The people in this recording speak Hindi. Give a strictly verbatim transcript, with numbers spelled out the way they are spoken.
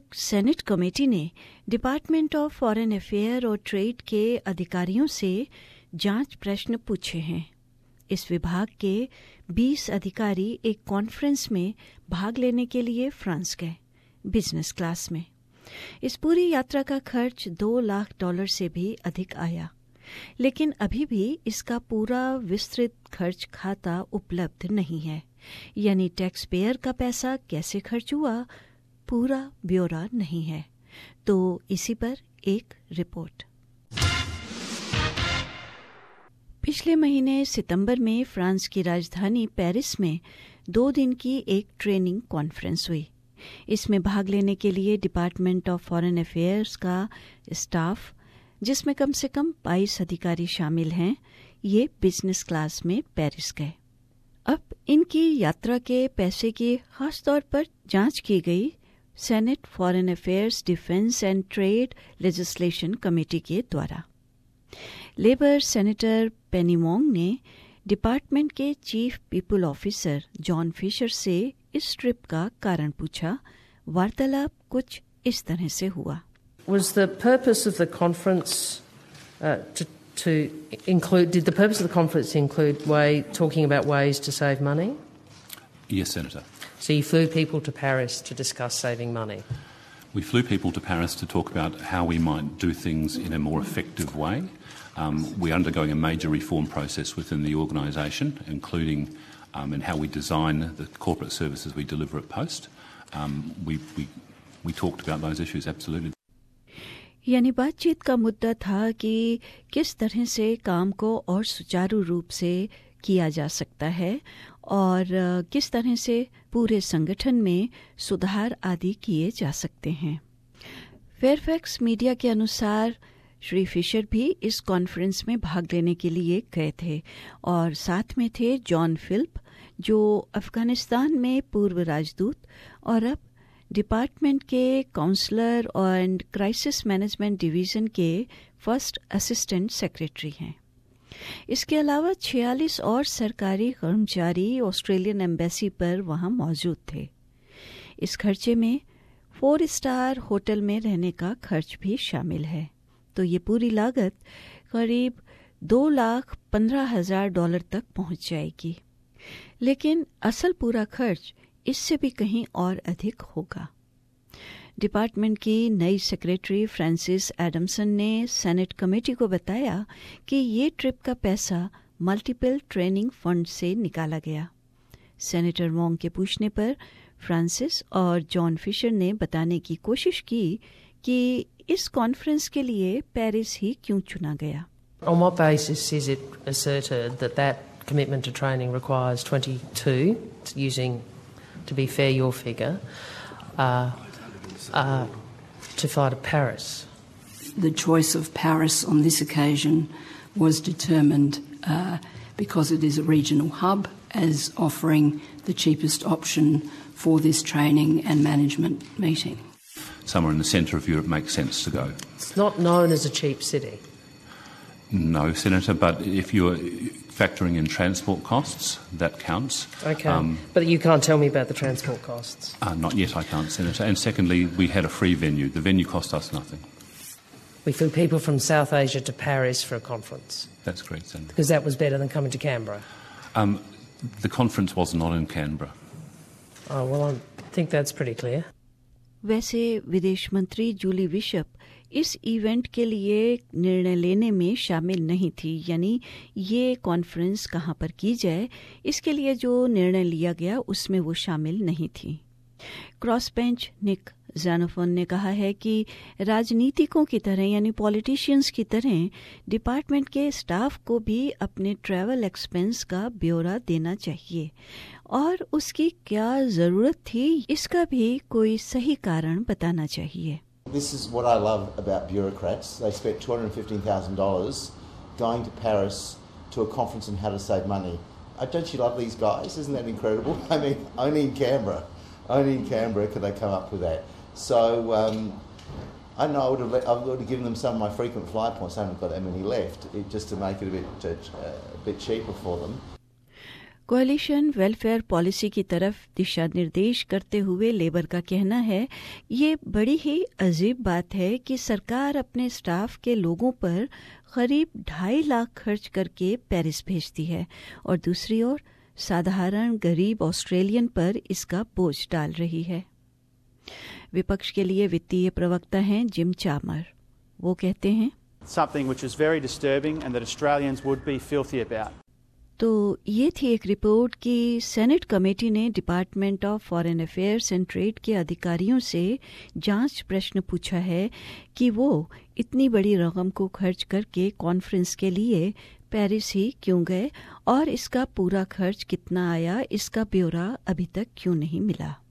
एक सेनेट कमेटी ने डिपार्टमेंट ऑफ फॉरेन अफेयर और ट्रेड के अधिकारियों से जांच प्रश्न पूछे हैं। इस विभाग के बीस अधिकारी एक कॉन्फ्रेंस में भाग लेने के लिए फ्रांस गए, बिजनेस क्लास में। इस पूरी यात्रा का खर्च दो लाख डॉलर से भी अधिक आया, लेकिन अभी भी इसका पूरा विस्तृत खर्च खाता उपलब्ध नहीं है। यानी टैक्स पेयर का पैसा कैसे खर्च हुआ, पूरा ब्यौरा नहीं है। तो इसी पर एक रिपोर्ट। पिछले महीने सितंबर में फ्रांस की राजधानी पेरिस में दो दिन की एक ट्रेनिंग कॉन्फ्रेंस हुई। इसमें भाग लेने के लिए डिपार्टमेंट ऑफ फॉरेन अफेयर्स का स्टाफ, जिसमें कम से कम बाईस अधिकारी शामिल हैं, ये बिजनेस क्लास में पेरिस गए। अब इनकी यात्रा के पैसे की खास तौर पर जांच की गई senate foreign affairs defence and trade legislation committee के द्वारा। लेबर सेनेटर पेनी मोंग ने डिपार्टमेंट के chief people officer John Fisher से इस ट्रिप का कारण पूछा। वार्तालाप कुछ इस तरह से हुआ। Was the purpose of the conference uh, to, to include? Did the purpose of the conference include way talking about ways to save money? Yes, Senator. So you flew people to Paris to discuss saving money? We flew people to Paris to talk about how we might do things in a more effective way. Um, we're undergoing a major reform process within the organisation, including um, in how we design the corporate services we deliver at Post. Um, we, we, we talked about those issues, absolutely. यानी बातचीत का मुद्दा था कि किस तरह से काम को और सुचारू रूप से किया जा सकता है और किस तरह से पूरे संगठन में सुधार आदि किए जा सकते हैं। फेयरफैक्स मीडिया के अनुसार श्री फिशर भी इस कॉन्फ्रेंस में भाग लेने के लिए गए थे और साथ में थे जॉन फिल्प, जो अफगानिस्तान में पूर्व राजदूत और अब डिपार्टमेंट के consular and crisis management division के फर्स्ट असिस्टेंट सेक्रेटरी हैं। इसके अलावा छियालीस और सरकारी कर्मचारी ऑस्ट्रेलियन एम्बेसी पर वहां मौजूद थे। इस खर्चे में फोर स्टार होटल में रहने का खर्च भी शामिल है। तो ये पूरी लागत करीब दो लाख पंद्रह हजार डॉलर तक पहुंच जाएगी। लेकिन असल पूरा खर्च इससे भी कहीं और अधिक होगा। डिपार्टमेंट की नई सेक्रेटरी फ्रांसिस एडमसन ने सेनेट कमेटी को बताया कि ये ट्रिप का पैसा मल्टीपल ट्रेनिंग फंड से निकाला गया। सेनेटर मोंग के पूछने पर फ्रांसिस और जॉन फिशर ने बताने की कोशिश की कि इस कॉन्फ्रेंस के लिए पेरिस ही क्यों चुना गया। On what basis is it asserted that that commitment to training requires twenty-two, using, to be fair, your figure, uh, uh, to fly to Paris? The choice of Paris on this occasion was determined uh, because it is a regional hub as offering the cheapest option for this training and management meeting. Somewhere in the centre of Europe makes sense to go. It's not known as a cheap city. No, Senator, but if you're factoring in transport costs, that counts. Okay, um, but you can't tell me about the transport costs. Uh, not yet, I can't, Senator. And secondly, we had a free venue. The venue cost us nothing. We flew people from South Asia to Paris for a conference. That's correct, Senator. Because that was better than coming to Canberra. Um, the conference was not in Canberra. Oh, well, I think that's pretty clear. वैसे विदेश मंत्री जूली बिशप इस इवेंट के लिए निर्णय लेने में शामिल नहीं थी। यानी ये कॉन्फ्रेंस कहाँ पर की जाए, इसके लिए जो निर्णय लिया गया उसमें वो शामिल नहीं थी। क्रॉस बेंच निक ज़ैनोफोन ने कहा है कि राजनीतिकों की तरह यानी पॉलिटिशियंस की तरह डिपार्टमेंट के स्टाफ को भी अपने ट्रैवल एक्सपेंस का ब्यौरा देना चाहिए और उसकी क्या ज़रूरत थी इसका भी कोई सही कारण बताना चाहिए। This is what I love about bureaucrats. They spent two hundred fifteen thousand dollars going to Paris to a conference on how to save money. Uh, don't you love these guys? Isn't that incredible? I mean, only in Canberra, only in Canberra could they come up with that. So um, I don't know. I would have, I would have given them some of my frequent flyer points. I haven't got that many left, it, just to make it a bit uh, a bit cheaper for them. Coalition welfare policy की तरफ दिशा निर्देश करते हुए लेबर का कहना है, ये बड़ी ही अजीब बात है कि सरकार अपने स्टाफ के लोगों पर करीब ढाई लाख खर्च करके पेरिस भेजती है और दूसरी ओर साधारण गरीब ऑस्ट्रेलियन पर इसका बोझ डाल रही है। विपक्ष के लिए वित्तीय प्रवक्ता हैं जिम चामर। वो कहते हैं, Something which is very disturbing and that Australians would be filthy about. तो ये थी एक रिपोर्ट कि सेनेट कमेटी ने department of foreign affairs and trade के अधिकारियों से जांच प्रश्न पूछा है कि वो इतनी बड़ी रकम को खर्च करके कॉन्फ्रेंस के लिए पेरिस ही क्यों गए और इसका पूरा खर्च कितना आया, इसका ब्यौरा अभी तक क्यों नहीं मिला।